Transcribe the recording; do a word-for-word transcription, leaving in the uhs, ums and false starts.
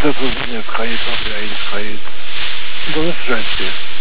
dat we een vrijheid hadden, één vrijheid. En dan is het ruimte.